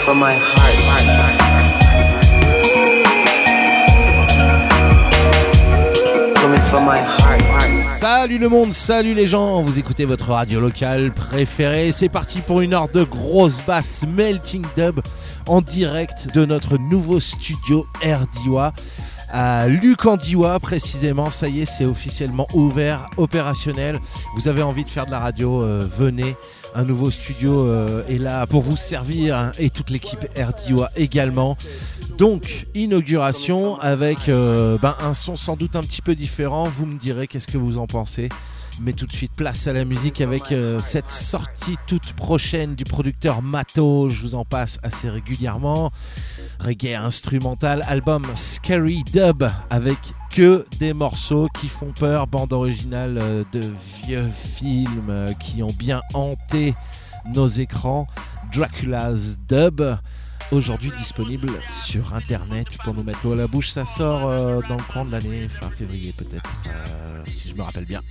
from my heart. Coming from my heart. Salut le monde, salut les gens, vous écoutez votre radio locale préférée. C'est parti pour une heure de grosse basse melting dub en direct de notre nouveau studio RDIWA à Lucandiwa précisément. Ça y est, c'est officiellement ouvert, opérationnel. Vous avez envie de faire de la radio, venez. Un nouveau studio est là pour vous servir, hein, et toute l'équipe RDIWA également. Donc, inauguration avec un son sans doute un petit peu différent. Vous me direz qu'est-ce que vous en pensez. Mais tout de suite, place à la musique avec cette sortie toute prochaine du producteur Mato. Je vous en passe assez régulièrement. Reggae instrumental, album Scary Dub avec que des morceaux qui font peur. Bande originale de vieux films qui ont bien hanté nos écrans. Dracula's Dub. Aujourd'hui disponible sur internet pour nous mettre l'eau à la bouche. Ça sort dans le courant de l'année, fin février peut-être, si je me rappelle bien.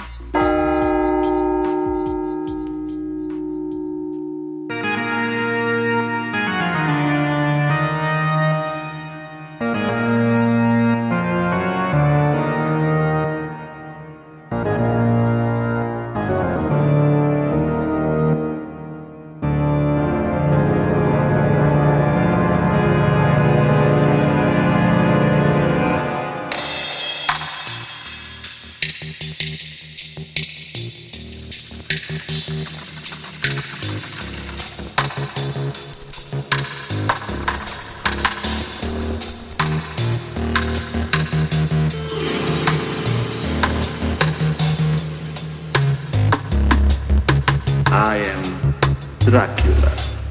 I am Dracula.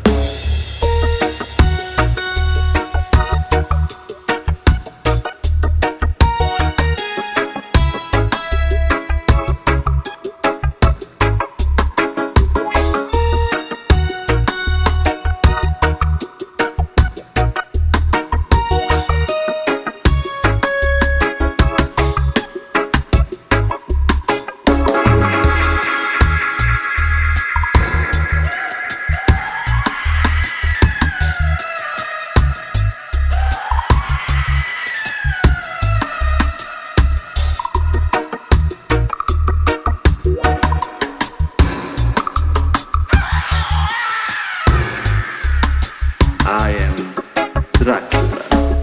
I am Dracula.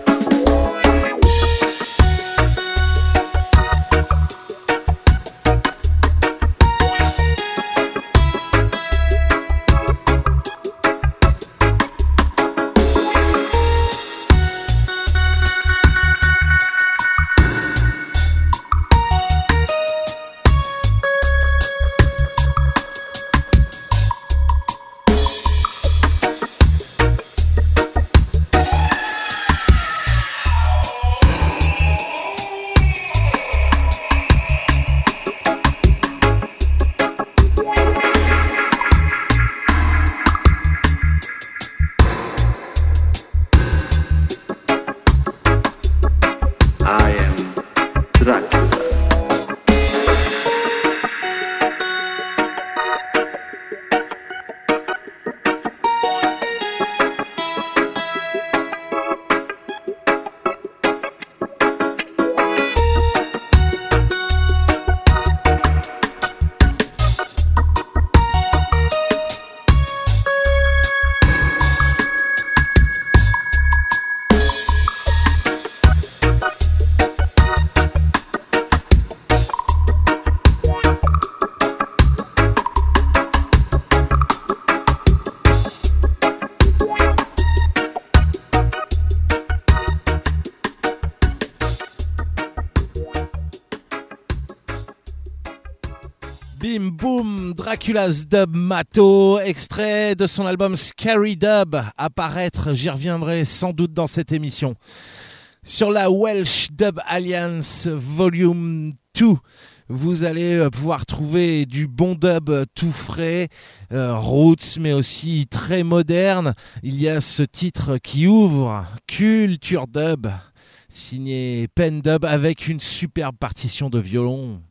I am Dracula. Bim boum, Dracula's Dub Mato, extrait de son album Scary Dub, à paraître, j'y reviendrai sans doute dans cette émission. Sur la Welsh Dub Alliance Volume 2, vous allez pouvoir trouver du bon dub tout frais, roots mais aussi très moderne. Il y a ce titre qui ouvre, Culture Dub, signé Pen Dub avec une superbe partition de violon.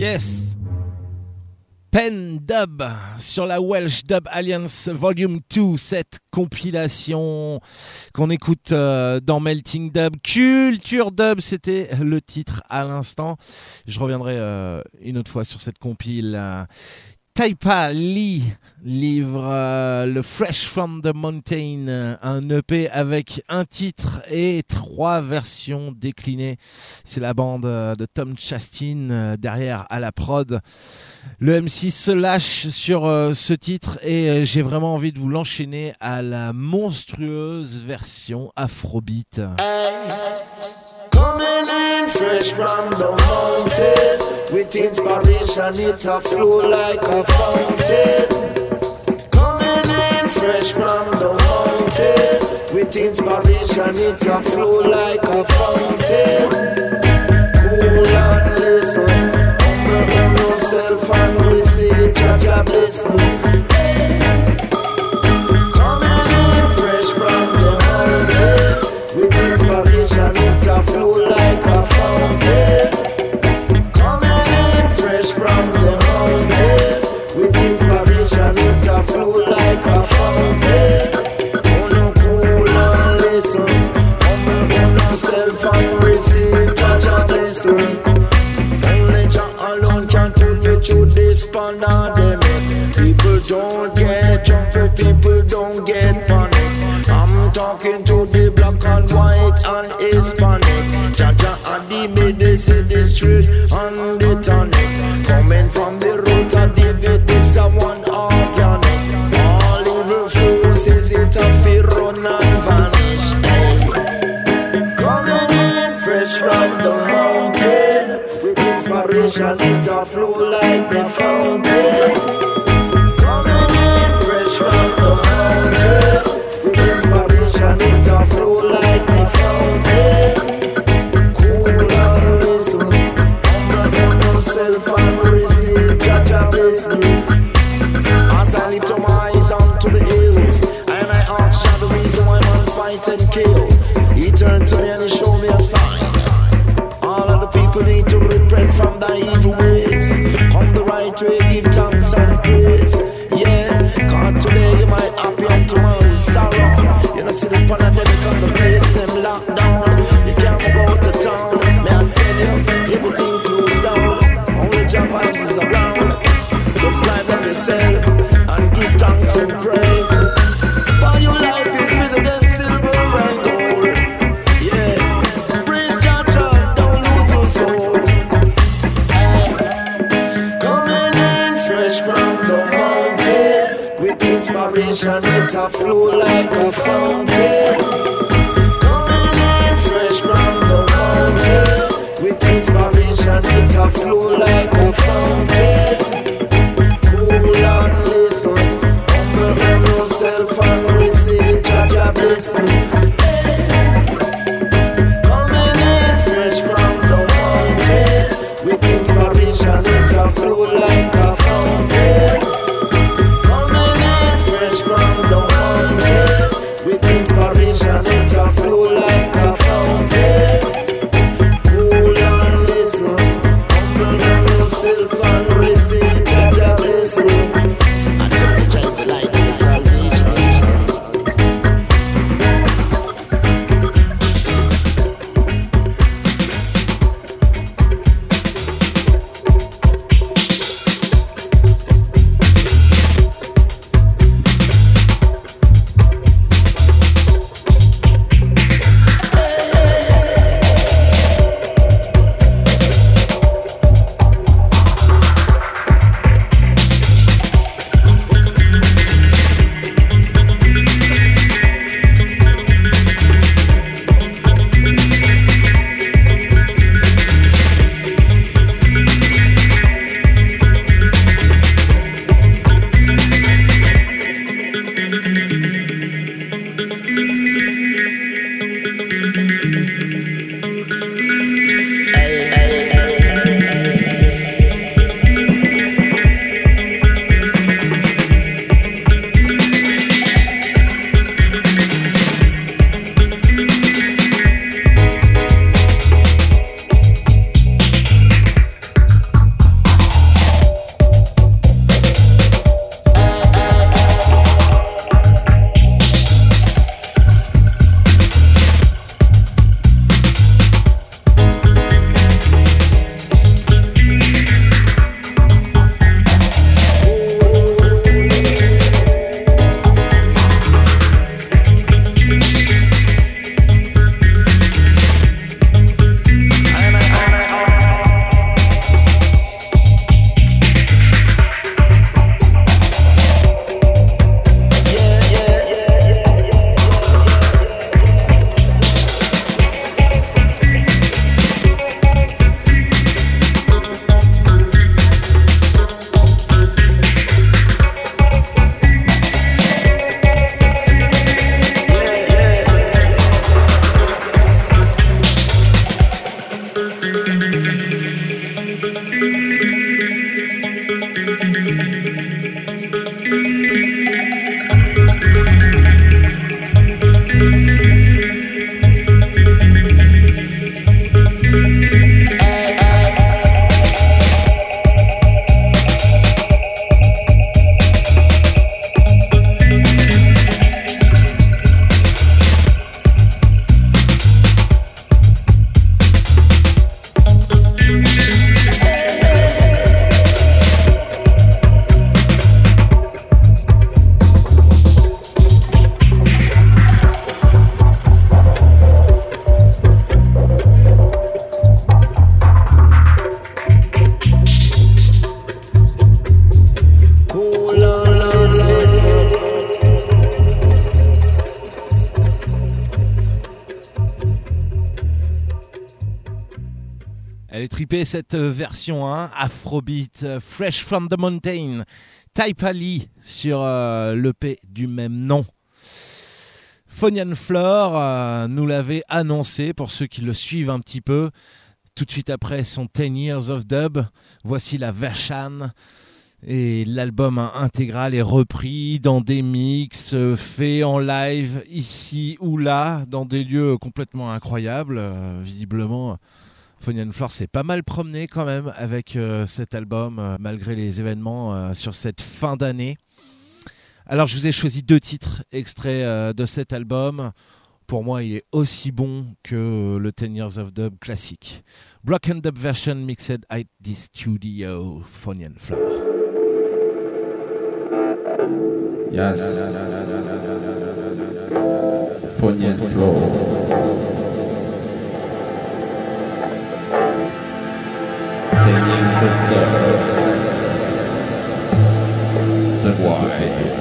Yes. Pen Dub sur la Welsh Dub Alliance Volume 2, cette compilation qu'on écoute dans Melting Dub. Culture Dub, c'était le titre à l'instant. Je reviendrai une autre fois sur cette compile. Taipa Lee livre le Fresh from the Mountain, un EP avec un titre et 3 versions déclinées. C'est la bande de Tom Chastin derrière à la prod. Le MC se lâche sur ce titre et j'ai vraiment envie de vous l'enchaîner à la monstrueuse version Afrobeat. Coming in fresh from the mountain, with inspiration it a flow like a fountain. Coming in fresh from the mountain, with inspiration it a flow like a fountain. Cool and listen, humble yourself and receive Jah blessing. Coming in fresh from the mountain, with inspiration it a flow like a fountain. Coming in fresh from the mountain, with inspiration it a flow like a fountain. Oh no, cool and listen, humble yourself and receive Jah blessing. Only Jah alone can pull you through this pandemic. People don't get jumpy, people don't get panic. I'm talking to the black and white and Hispanic. Jaja and the medicine, the street and the tonic. Coming from the root of David, this a one organic. All evil forces, it a fear run and vanish. Hey. Coming in fresh from the mountain, with inspiration it a flow like the fountain. Coming in fresh from the mountain, inspiration it a flow like the fountain. Cool and listen, humble yourself and receive Jah blessing. As I lift my eyes onto the hills, and I ask Jah the reason why man fight and kill. He turned to me and he showed me a sign. All of the people need to repent from their evil ways. Come the right way, give thanks and praise. Yeah, cause today you might happy and tomorrow is sorrow. You know, see the pandemic on the place, them locked down. You can't go out to town. May I tell you, everything closed down. Only Jah vibes is around. Just live on yourself and give thanks and praise. For your life is sweeter than silver and gold. Yeah, praise Jah, don't lose your soul. Coming in fresh from the mountain, with inspiration it a flow like a fountain. Coming in fresh from the mountain, with inspiration it a flow like a fountain. Cool and listen, humble yourself and receive Jah blessing. Coming in fresh from the mountain, with inspiration it a flow like a fountain. Coming in fresh from the mountain, with inspiration it a flow like a fountain. Cool and listen, humble yourself and receive Cette version Afrobeat Fresh from the Mountain, Type Ali sur l'EP du même nom. Phonian Floor nous l'avait annoncé pour ceux qui le suivent un petit peu. Tout de suite après son 10 Years of Dub, voici la version. Et l'album intégral est repris dans des mix faits en live ici ou là, dans des lieux complètement incroyables. Visiblement, Phonian Floor s'est pas mal promené quand même avec cet album, malgré les événements sur cette fin d'année. Alors je vous ai choisi 2 titres extraits de cet album. Pour moi, il est aussi bon que le 10 Years of Dub classique. Broken Dub version mixed at the studio, Phonian Floor. Yes, Phonian Floor. 10 years of the wise.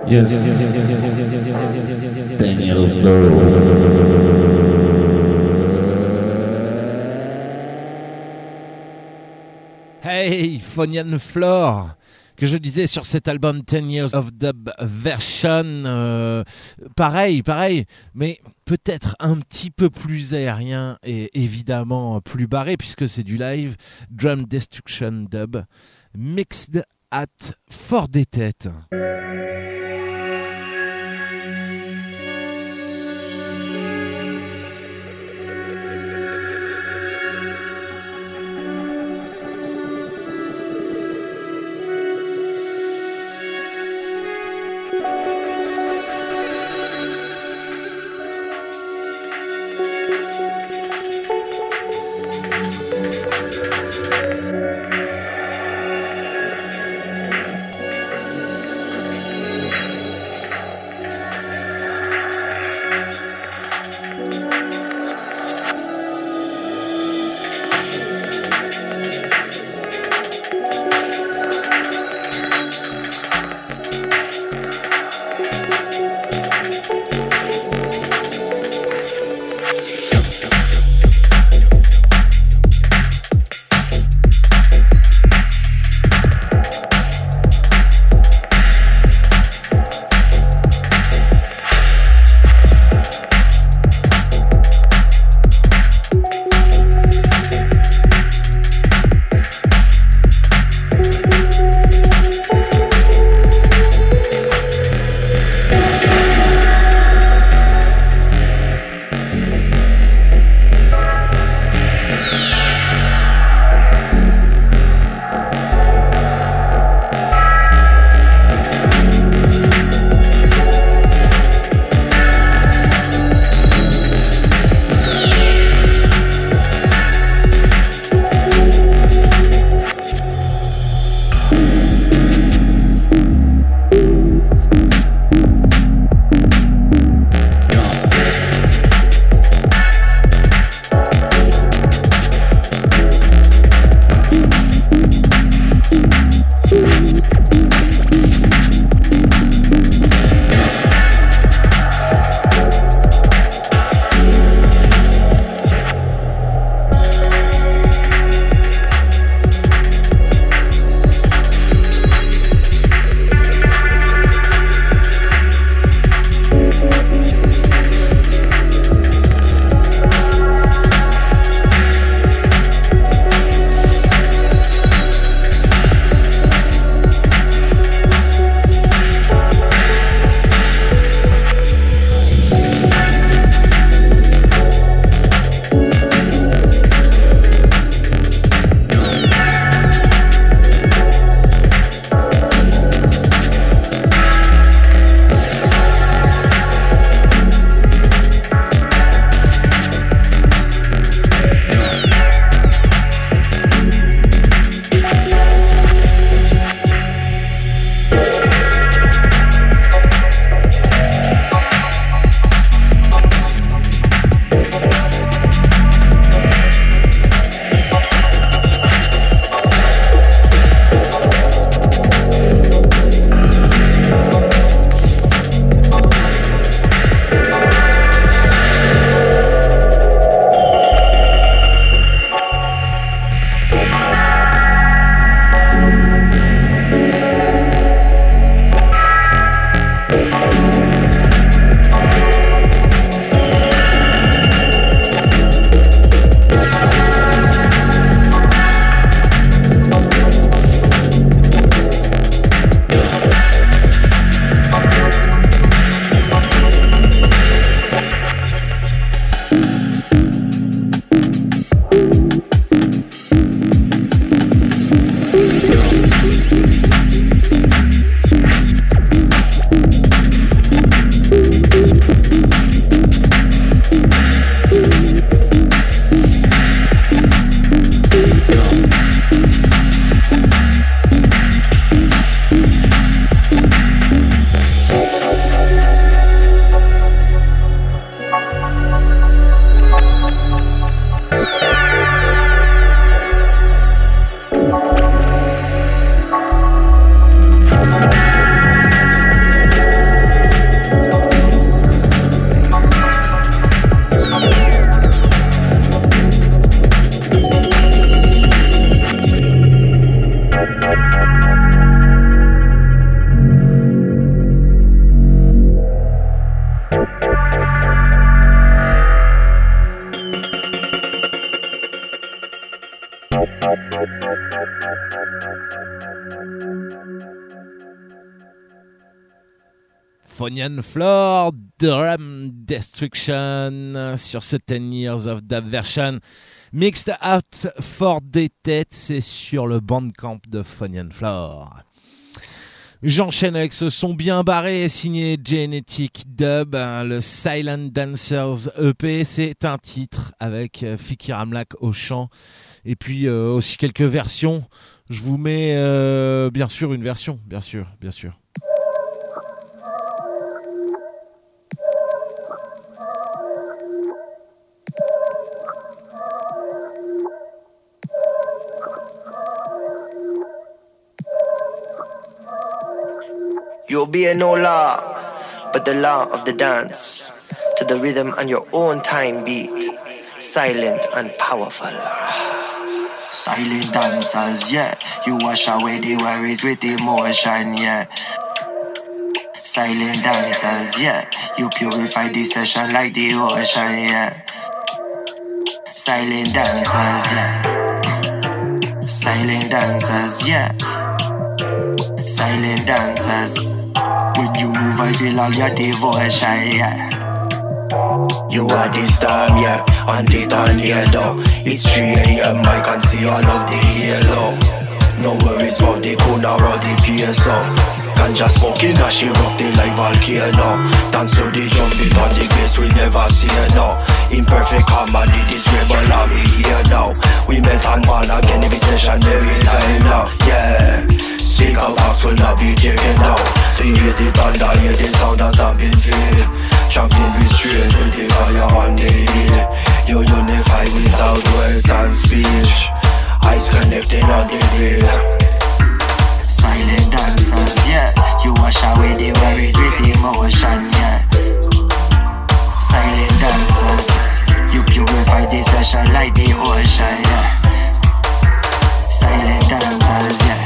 Yes. Daniel's Door. Hey, Phonian Floor, que je disais sur cet album 10 Years of Dub Version, pareil, mais peut-être un petit peu plus aérien et évidemment plus barré puisque c'est du live, Drum Destruction Dub, mixed at Fort des Têtes. Phonian Floor, Drum Destruction sur ce 10 Years of Dub version. Mixed Out for des têtes, c'est sur le Bandcamp de Phonian Floor. J'enchaîne avec ce son bien barré signé Genetic Dub, le Silent Dancers EP. C'est un titre avec Fikir Amlak au chant et puis aussi quelques versions. Je vous mets bien sûr une version, bien sûr. You obey no law, but the law of the dance, to the rhythm and your own time beat, silent and powerful. Silent dancers, yeah. You wash away the worries with emotion, yeah. Silent dancers, yeah. You purify the session like the ocean, yeah. Silent dancers, yeah. Silent dancers, yeah. Silent dancers. When you move, I feel all your devotion, yeah. You are the storm, yeah, and the tornado. It's 3 a.m, I can see all of the yellow. No worries about the corner or the PSO. Ganja smoking as she erupting like volcano. Dance to the drum beat on the bass, we never see it now. Imperfect harmony, this rebel army here now. We melt and burn again every session, every time now, yeah. Seek out acts will not be taken down. They hear the thunder, hear the sound that's not been filled. Champion restrained with the fire on the hill. You unify without words and speech. Eyes connecting on the grid. Silent dancers, yeah. You wash away the worries with emotion, yeah. Silent dancers. You purify the session like the ocean, yeah. Silent dancers, yeah.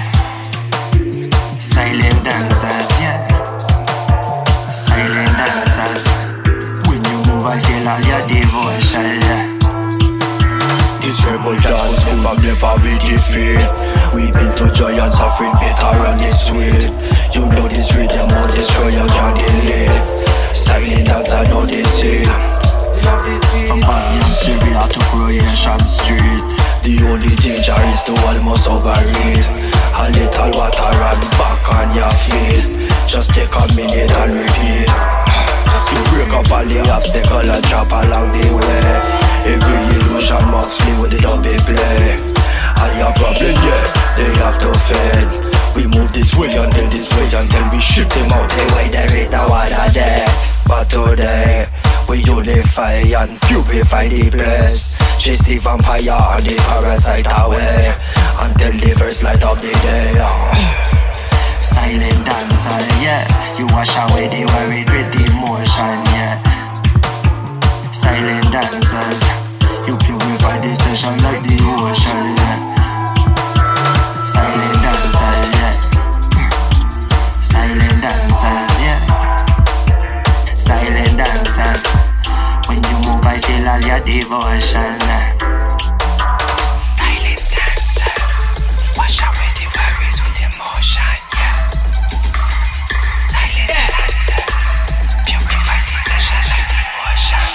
Silent dancers, yeah. Silent dancers. When you move, I feel all your devotion, yeah. This rebel dance never be defeat. We've been to giants, suffering bitter and it's sweet. You know this rhythm will destroy, you can't delete. Silent dance, I know they see. From Bosnian Syria to Croatian Street. The only danger is to almost overeat. A little water and back on your feet. Just take a minute and repeat. You break up all the obstacle and drop along the way. Every illusion must flee with the double play. And your problem, yeah, they have to fade. We move this way and then this way and then we shift them out the way. There is no water there. But today, we unify and purify the place. Chase the vampire and the parasite away until the first light of the day. Silent dancer, yeah. You wash away the worries with emotion, yeah. Silent dancers. You purify the session like the ocean, yeah. Silent dancers, yeah. Silent dancers, yeah. Silent dancers. When you move, I feel all your devotion, yeah. Silent dancer. Wash away the worries with emotion, yeah. Silent dancers. Purify the session like the ocean,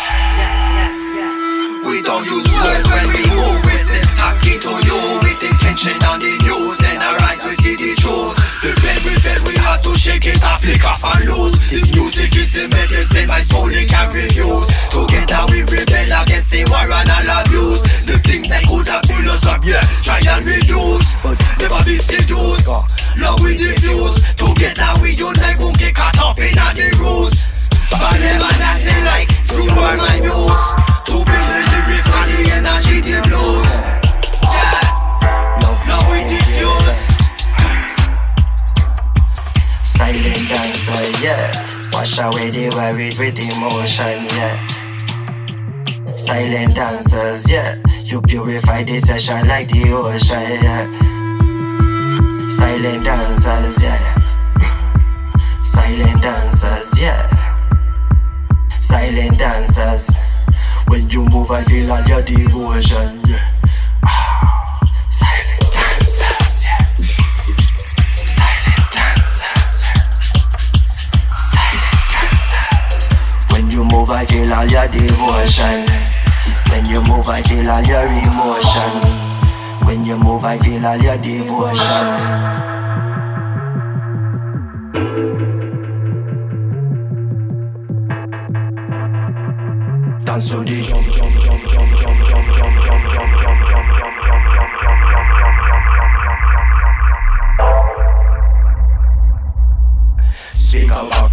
we don't use words when we move. We step talking to you with intention on the news. Then our eyes we see the truth. The bed we felt we had to shake it off, flick off and lose. This music is the medicine my soul it can refuse. Together we rebel against the war and all abuse. The things that could have pulled us up, yeah, try and reduce, but never be seduced. Love we diffuse. Together we unite, won't get caught up in all the rules. But never dancing like you are my muse. To be the lyrics and the energy, the blues. Yeah, love we diffuse. Silent dancer, yeah. Wash away the worries with emotion, yeah. Silent dancers, yeah. You purify the session like the ocean, yeah. Silent dancers, yeah. Silent dancers, yeah. Silent dancers. When you move, I feel all your devotion, yeah. Silent. I feel all your emotion. When you move, I feel all your devotion. Dance to the jump, jump, jump, jump, jump, jump, jump, jump, jump, jump, jump, jump. Speak up.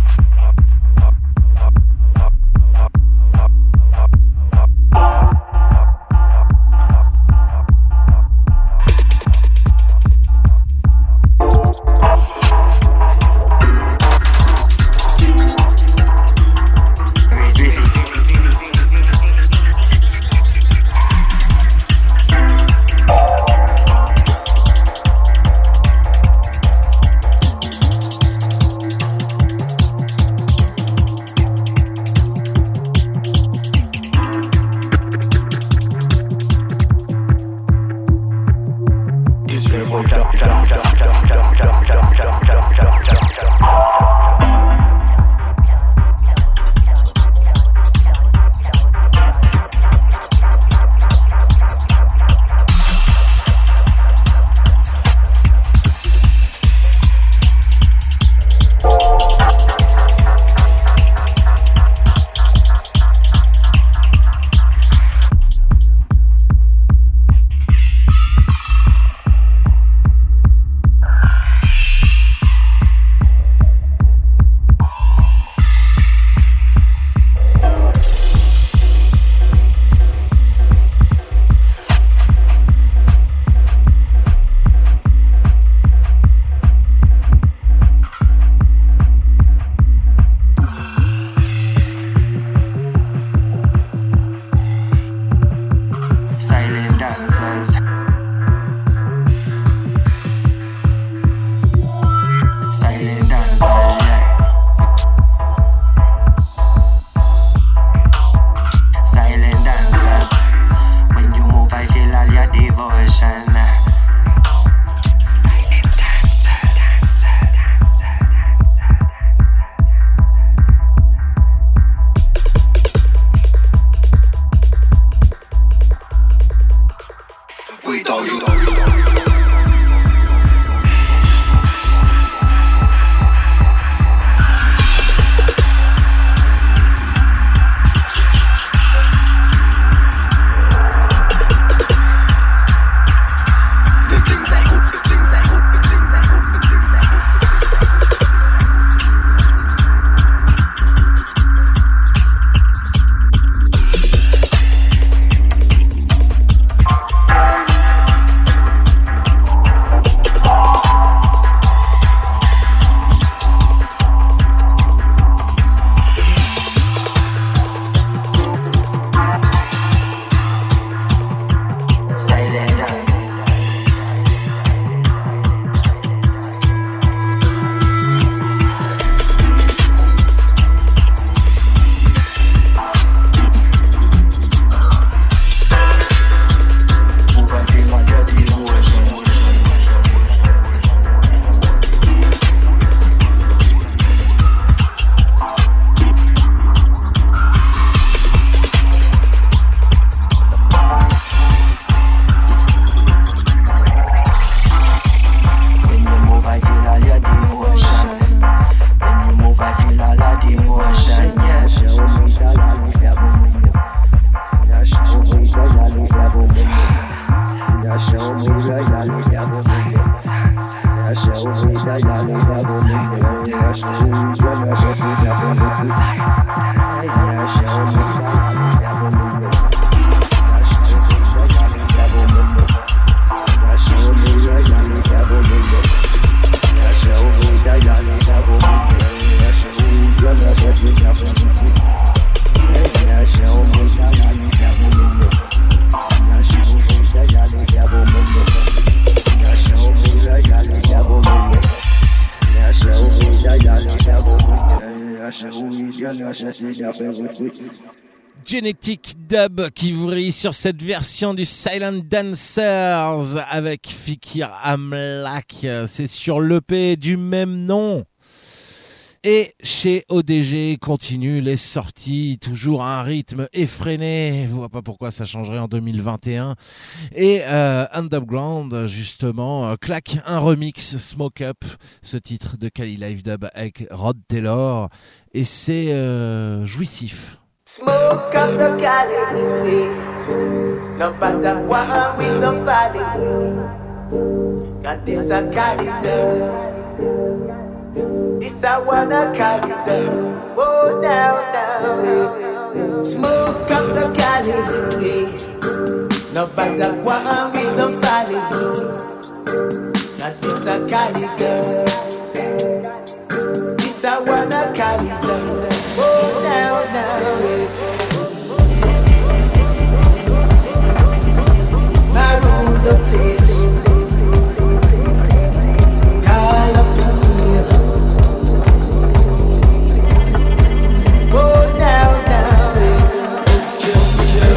Genetic Dub qui vous brille sur cette version du Silent Dancers avec Fikir Amlak. C'est sur l'EP du même nom. Et chez ODG, continue les sorties, toujours à un rythme effréné. Je vois pas pourquoi ça changerait en 2021. Et Underground, justement, claque un remix Smoke Up, ce titre de Cali Live Dub avec Rod Taylor. Et c'est jouissif. Smoke up the Cali, no matter what with the valley. Got this a Cali dub, this I wanna Cali dub. Oh now. Smoke up the Cali, no matter what with the valley. Got this a Cali dub, this I wanna Cali dub. Oh now. I rule the place. All up in here. Oh, now. It's just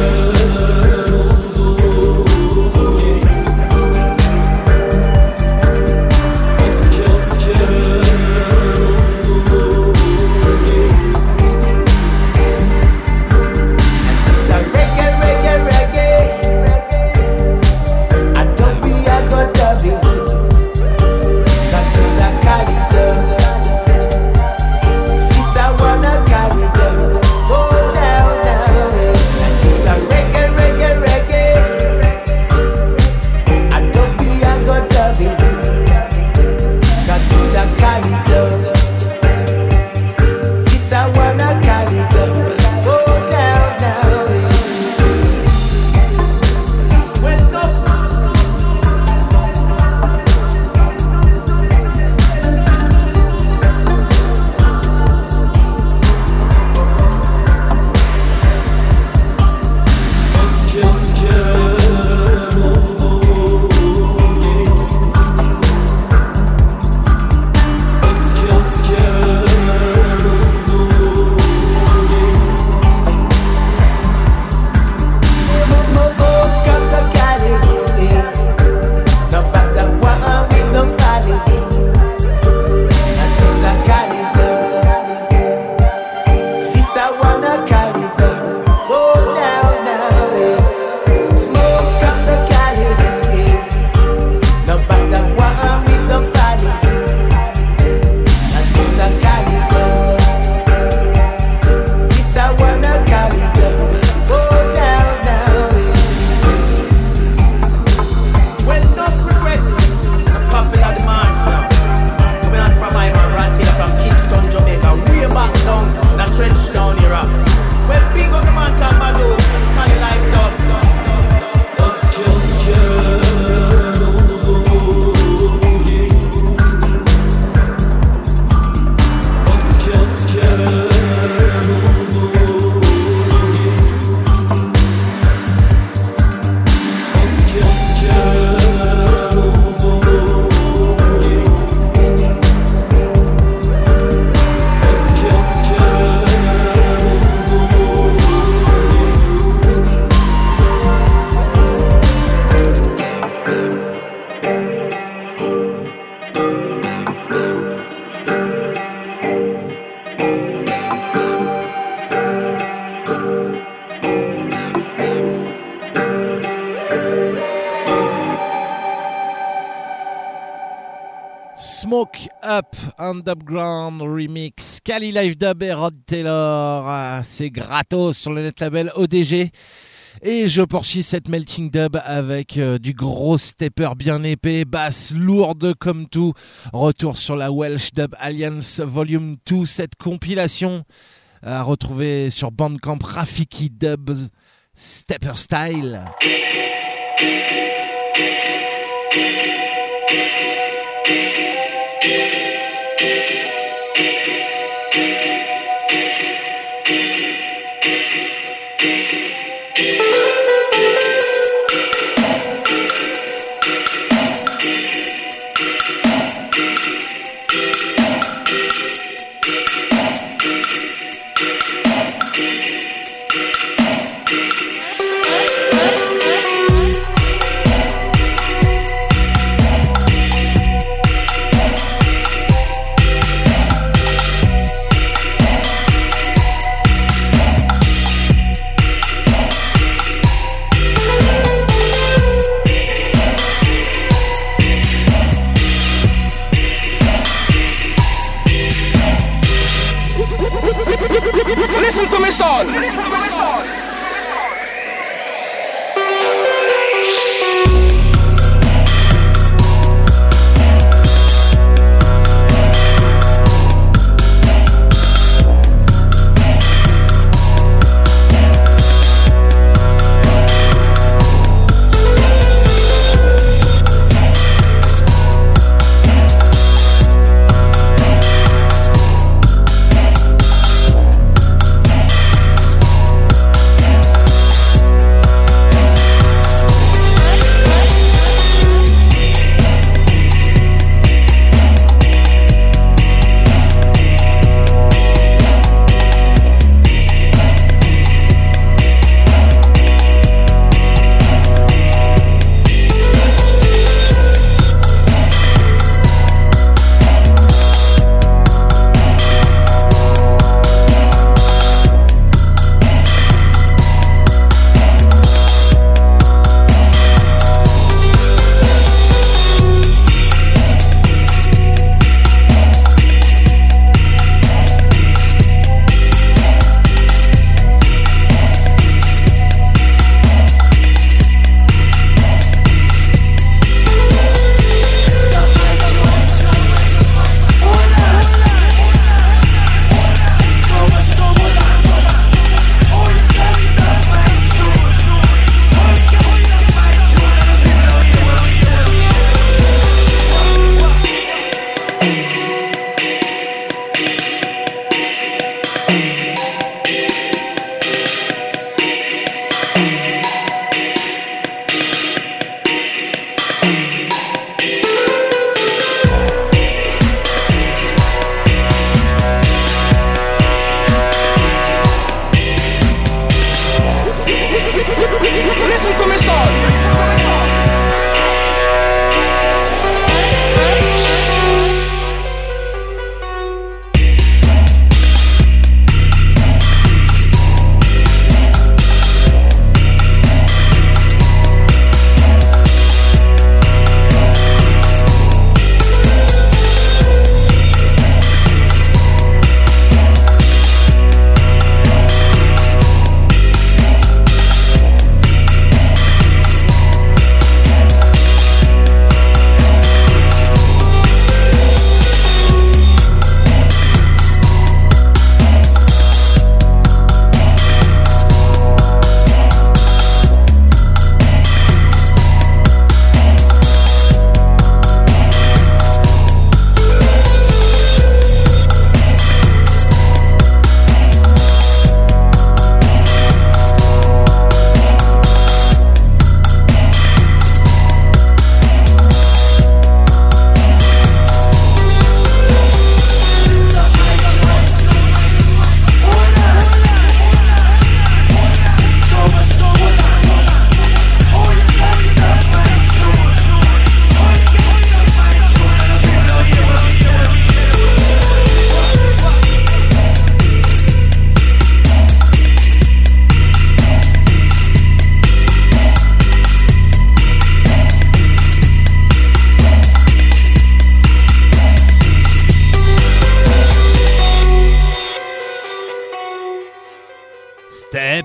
Smoke Up, Underground Remix, Cali Live Dub et Rod Taylor. C'est gratos sur le net label ODG. Et je poursuis cette melting dub avec du gros stepper bien épais, basse lourde comme tout. Retour sur la Welsh Dub Alliance Volume 2, cette compilation à retrouver sur Bandcamp. Rafiki Dubs, Stepper Style.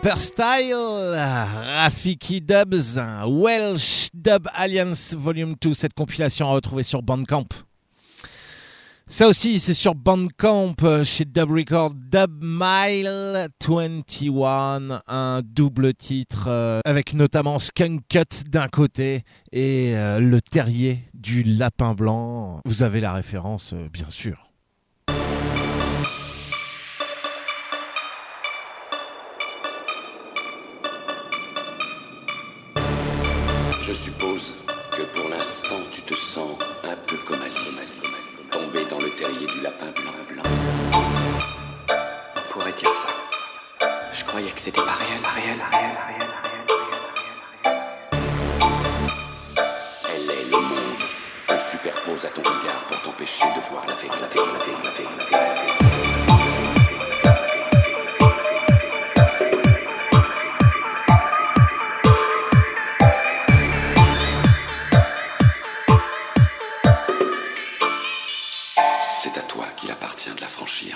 Pepper Style, Rafiki Dubs, Welsh Dub Alliance Volume 2, cette compilation à retrouver sur Bandcamp. Ça aussi, c'est sur Bandcamp, chez Dub Record, Dub Mile 21, un double titre avec notamment Skunk Cut d'un côté et le terrier du lapin blanc. Vous avez la référence, bien sûr. Je suppose que pour l'instant tu te sens un peu comme Alice, tombé dans le terrier du lapin blanc. On pourrait dire ça. Je croyais que c'était pas réel. Elle est le monde. Elle superpose à ton regard pour t'empêcher de voir la vérité. C'est à toi qu'il appartient de la franchir.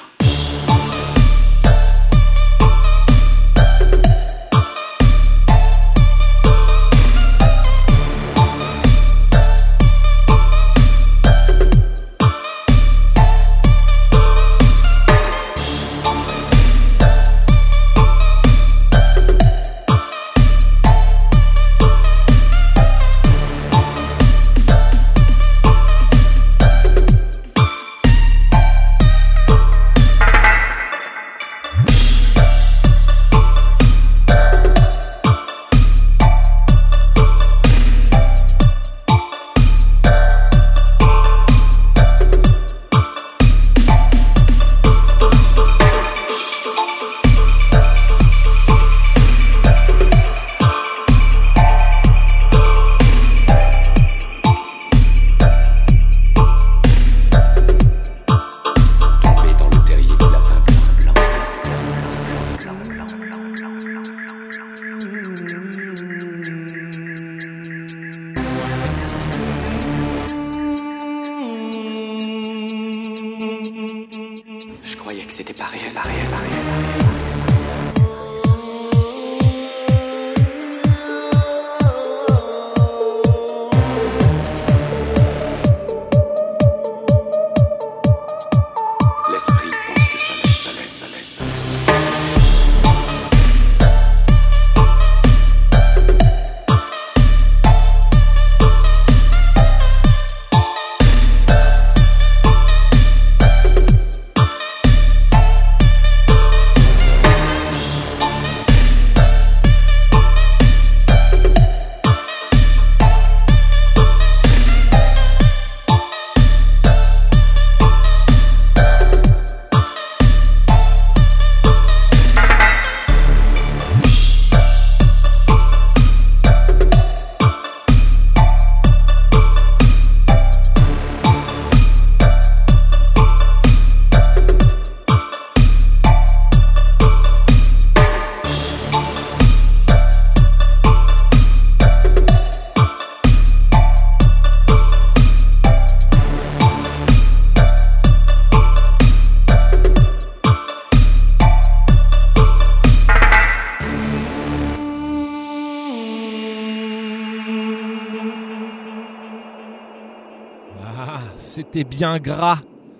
C'était bien gras.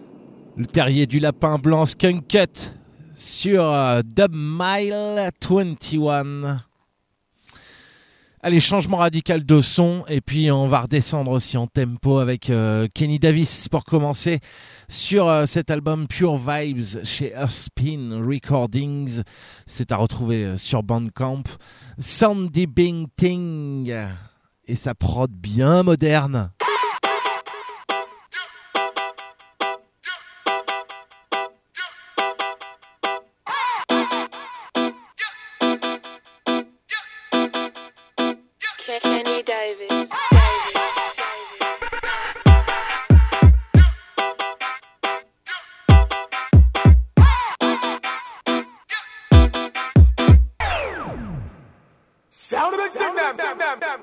Le terrier du lapin blanc, Skunk Cut sur Dub Mile 21. Allez, changement radical de son. Et puis on va redescendre aussi en tempo avec Kenny Davis pour commencer sur cet album Pure Vibes chez Earthspin Recordings. C'est à retrouver sur Bandcamp. Sandy Bing Ting et sa prod bien moderne. Kenny Davis. Sound of the ding dam.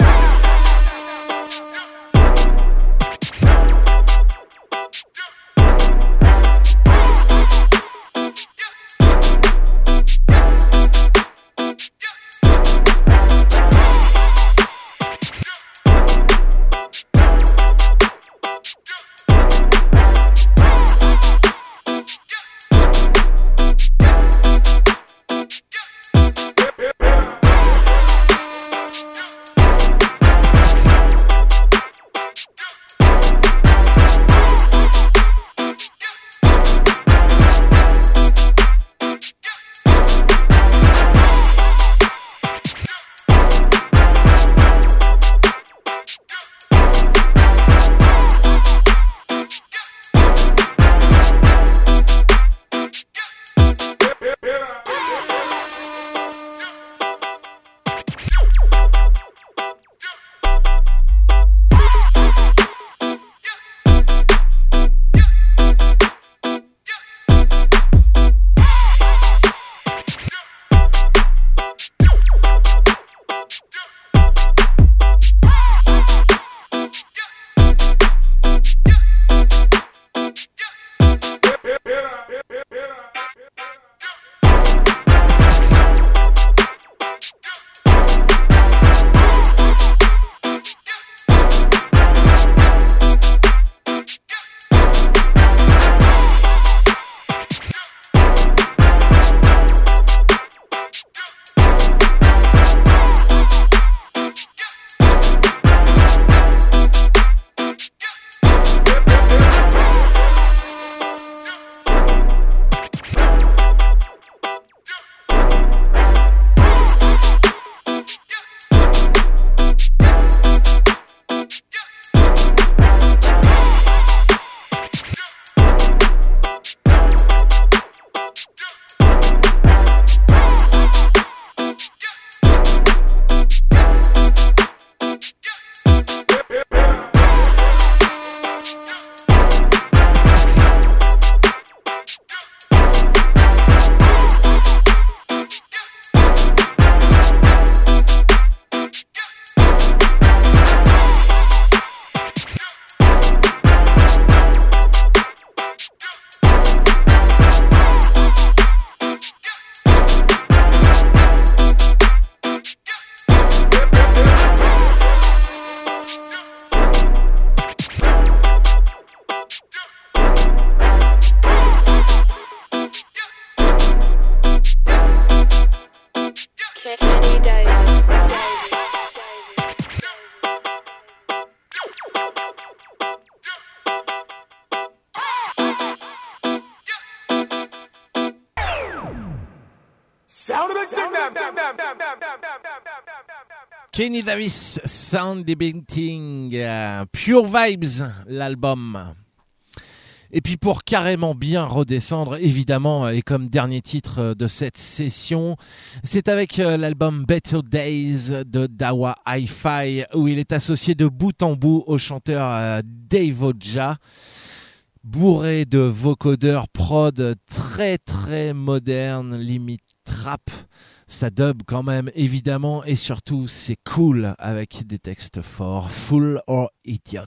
Kenny Davis, Sound Debating, Pure Vibes, l'album. Et puis pour carrément bien redescendre, évidemment, et comme dernier titre de cette session, c'est avec l'album Better Days de Dawa Hi-Fi, où il est associé de bout en bout au chanteur Dave Oja, bourré de vocodeurs prod très très modernes, limite trap. Ça dub quand même, évidemment, et surtout, c'est cool avec des textes forts. Fool or Idiot.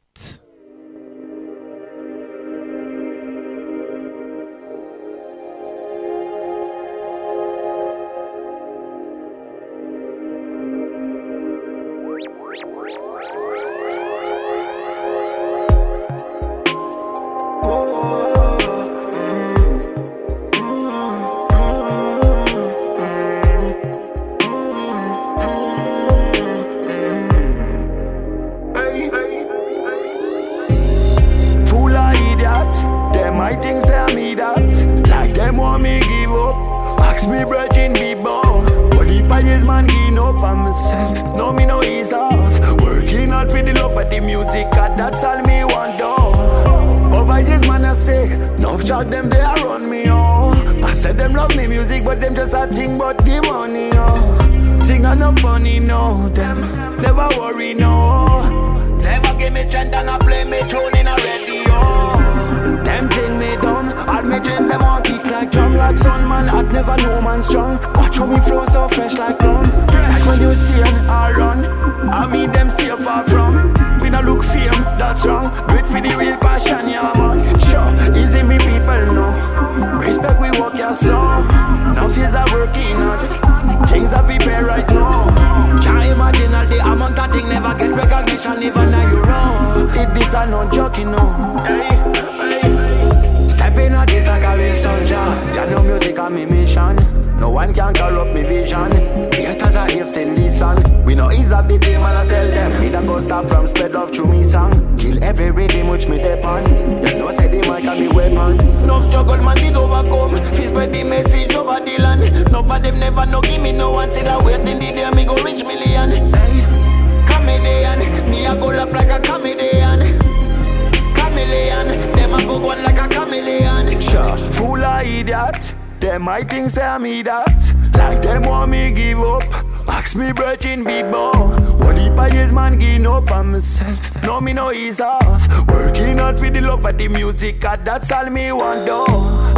That's all me want do.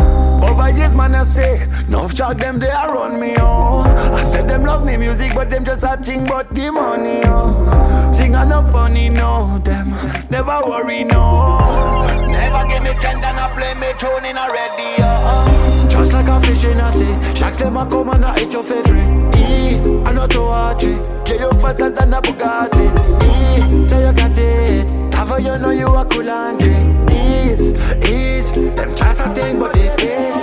Over years man I say, enough chat them they a run me on. I said them love me music but them just a think about the money on. Sing enough funny no, them never worry no. Never give me trend and I play me tune in a radio. Just like a fish in a sea, sharks them a come and I eat your favorite. I know to watch it, kill you faster than a Bugatti. So you got it, however you know you are cool and great. Ease, them tries a thing but they pace.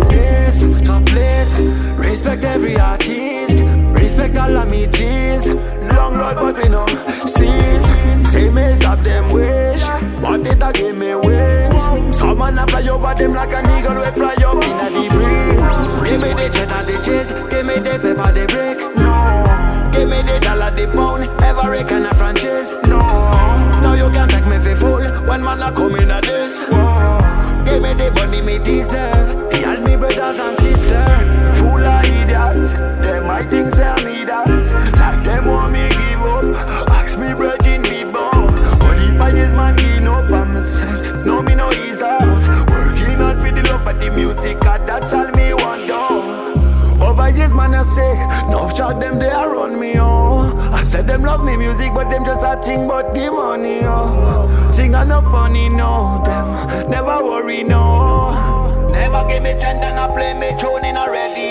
So please, respect every artist, respect all of me G's. Long road but we know cease. Say me stop them wish, but it a give me wings. Some man a fly over them like an eagle we fly up in a the breeze. Give me the jet and the chase, give me the pepper the break. Give me the dollar the pound, every kind of franchise. Now you can't take me for fool when man a come in a this. Give me the money me deserve, all me brothers and sisters. Fool or idiot, them my things tell me that. Like them want me give up, ask me virgin be born. But if I is man give up on myself, no me no ease off. Working hard for the love of the music, that's all me want do. Over years man I say, enough chat them they a run me on. I said them love me music but them just a think about the money on. Sing enough funny no, them never worry no. Never give me trend and I play me tune in a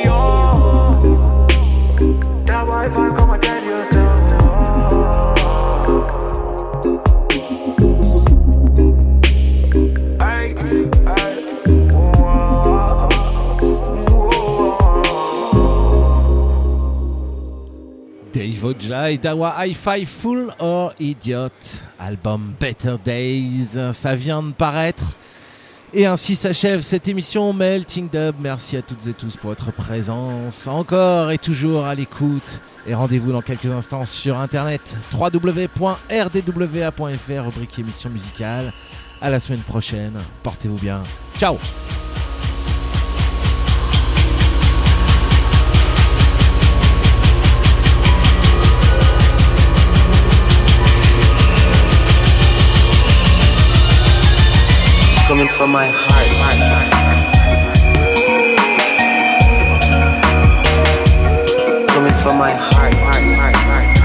radio. That wife I come and tell you so. Dave Oja et Dawa Hi-Fi, Fool or Idiot, album Better Days, ça vient de paraître. Et ainsi s'achève cette émission Melting Dub. Merci à toutes et tous pour votre présence, encore et toujours à l'écoute. Et rendez-vous dans quelques instants sur internet www.rdwa.fr, rubrique émission musicale. À la semaine prochaine, portez-vous bien. Ciao. Coming from my heart. Coming from my heart.